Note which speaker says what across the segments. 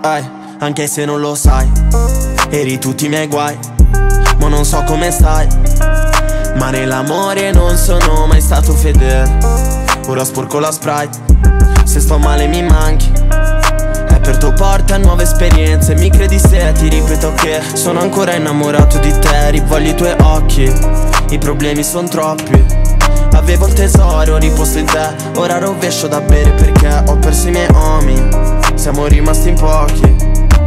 Speaker 1: anche se non lo sai. Eri tutti i miei guai, ma non so come stai. Ma nell'amore non sono mai stato fedele. Ora sporco la Sprite, se sto male mi manchi. È per tu porta nuove esperienze. Mi credi se ti ripeto che sono ancora innamorato di te. Rivoglio i tuoi occhi, i problemi son troppi. Avevo il tesoro riposto in te, ora rovescio da bere perché ho perso i miei uomini. Siamo rimasti in pochi.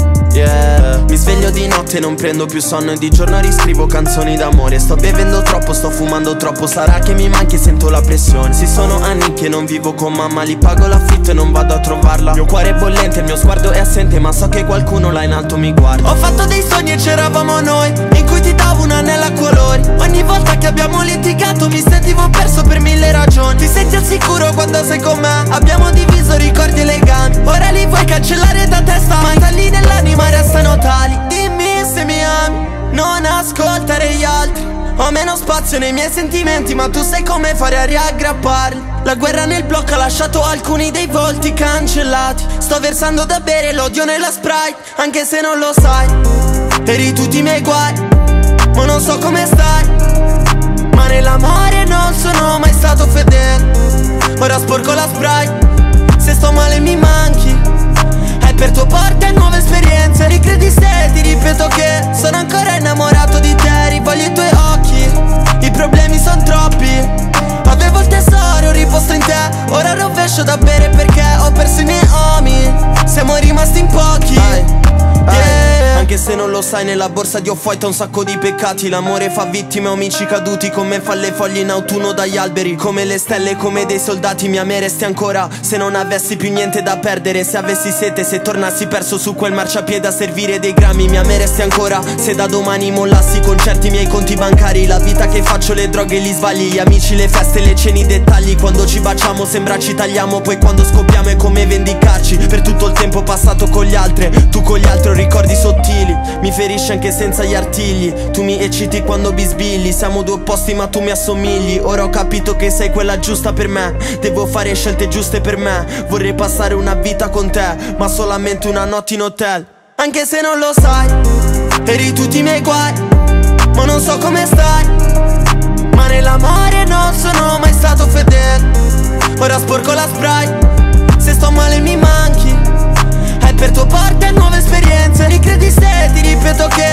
Speaker 1: Mi sveglio di notte e non prendo più sonno e di giorno riscrivo canzoni d'amore. Sto bevendo troppo, sto fumando troppo, sarà che mi manchi e sento la pressione. Sì, sono anni che non vivo con mamma, li pago l'affitto e non vado a trovarla. Il mio cuore è bollente, il mio sguardo è assente, ma so che qualcuno là in alto mi guarda. Ho fatto dei sogni e c'eravamo noi, in cui ti davo un anello a colori. Ogni volta che abbiamo litigato mi sentivo perso per mille ragioni. Ti senti al sicuro quando sei con me, abbiamo diviso ricordi e legami. Ora li vuoi cancellare da testa, ma i tagli nell'anima restano tali. Dimmi se mi ami, non ascoltare gli altri. Ho meno spazio nei miei sentimenti, ma tu sai come fare a riaggrapparli. La guerra nel blocco ha lasciato alcuni dei volti cancellati. Sto versando da bere l'odio nella Sprite, anche se non lo sai. Eri tutti i miei guai, ma non so come stai. Ma nell'amore non sono mai stato fedele. Ora sporco la Sprite, se sto male mi manchi. Per tuo porta nuove esperienze. Ricredi se ti ripeto che sono ancora innamorato di te. Rivoglio i tuoi occhi, i problemi son troppi. Avevo il tesoro riposto in te, ora rovescio da bere perché ho perso i miei uomini. Siamo rimasti in pochi. Anche se non lo sai, nella borsa di Off-White ho un sacco di peccati. L'amore fa vittime, amici caduti, come fa le foglie in autunno dagli alberi. Come le stelle, come dei soldati, mi ameresti ancora se non avessi più niente da perdere. Se avessi sete, se tornassi perso su quel marciapiede a servire dei grammi. Mi ameresti ancora se da domani mollassi i concerti, i miei conti bancari. La vita che faccio, le droghe, gli sbagli, gli amici, le feste, le cene, i dettagli. Quando ci baciamo sembra ci tagliamo, poi quando scoppiamo è come vendicarci per tutto il tempo passato con gli altri. Tu con gli altri ho ricordi sottili, mi ferisci anche senza gli artigli. Tu mi ecciti quando bisbigli, siamo due opposti ma tu mi assomigli. Ora ho capito che sei quella giusta per me, devo fare scelte giuste per me. Vorrei passare una vita con te, ma solamente una notte in hotel. Anche se non lo sai, eri tutti i miei guai, ma non so come stai. Ma nell'amore non sono mai stato fedele. Ora sporco la Sprite, se sto male mi manchi. Per tuo porta nuove esperienze. Ricredi se ti ripeto che